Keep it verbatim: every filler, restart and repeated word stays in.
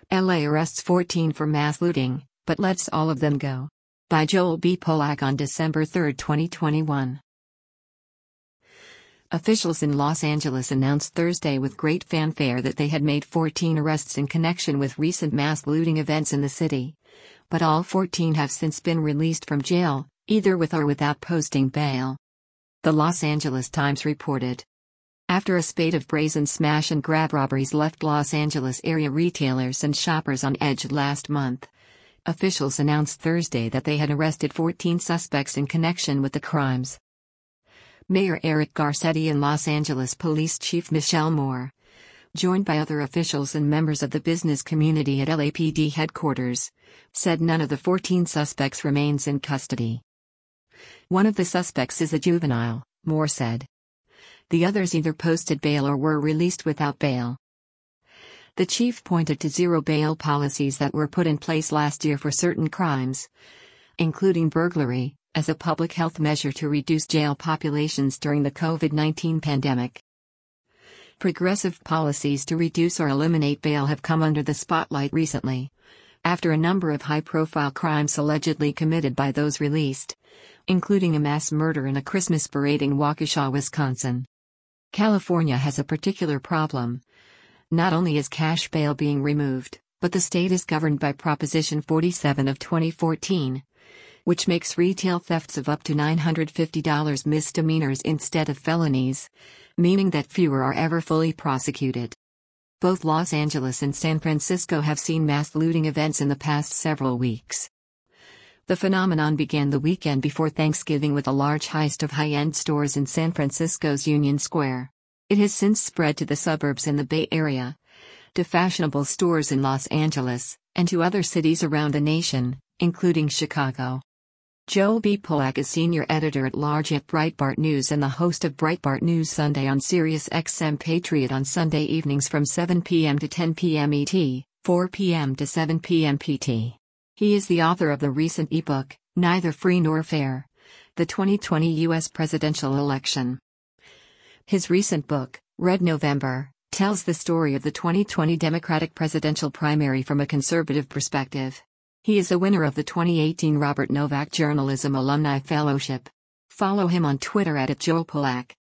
L A arrests fourteen for mass looting, but lets all of them go. By Joel B. Polak on December third, twenty twenty-one. Officials in Los Angeles announced Thursday with great fanfare that they had made fourteen arrests in connection with recent mass looting events in the city. But all fourteen have since been released from jail, either with or without posting bail. The Los Angeles Times reported. After a spate of brazen smash and grab robberies left Los Angeles area retailers and shoppers on edge last month, officials announced Thursday that they had arrested fourteen suspects in connection with the crimes. Mayor Eric Garcetti and Los Angeles Police Chief Michelle Moore, joined by other officials and members of the business community at L A P D headquarters, said none of the fourteen suspects remains in custody. One of the suspects is a juvenile, Moore said. The others either posted bail or were released without bail. The chief pointed to zero bail policies that were put in place last year for certain crimes, including burglary, as a public health measure to reduce jail populations during the COVID nineteen pandemic. Progressive policies to reduce or eliminate bail have come under the spotlight recently, after a number of high-profile crimes allegedly committed by those released, including a mass murder in a Christmas parade in Waukesha, Wisconsin. California has a particular problem. Not only is cash bail being removed, but the state is governed by Proposition forty-seven of twenty fourteen, which makes retail thefts of up to nine hundred fifty dollars misdemeanors instead of felonies, meaning that fewer are ever fully prosecuted. Both Los Angeles and San Francisco have seen mass looting events in the past several weeks. The phenomenon began the weekend before Thanksgiving with a large heist of high-end stores in San Francisco's Union Square. It has since spread to the suburbs in the Bay Area, to fashionable stores in Los Angeles, and to other cities around the nation, including Chicago. Joel B. Polak is senior editor-at-large at Breitbart News and the host of Breitbart News Sunday on Sirius X M Patriot on Sunday evenings from seven p m to ten p m E T, four p m to seven p m P T. He is the author of the recent ebook, Neither Free Nor Fair: The twenty twenty U S Presidential Election. His recent book, Red November, tells the story of the twenty twenty Democratic presidential primary from a conservative perspective. He is a winner of the twenty eighteen Robert Novak Journalism Alumni Fellowship. Follow him on Twitter at Joel Polak.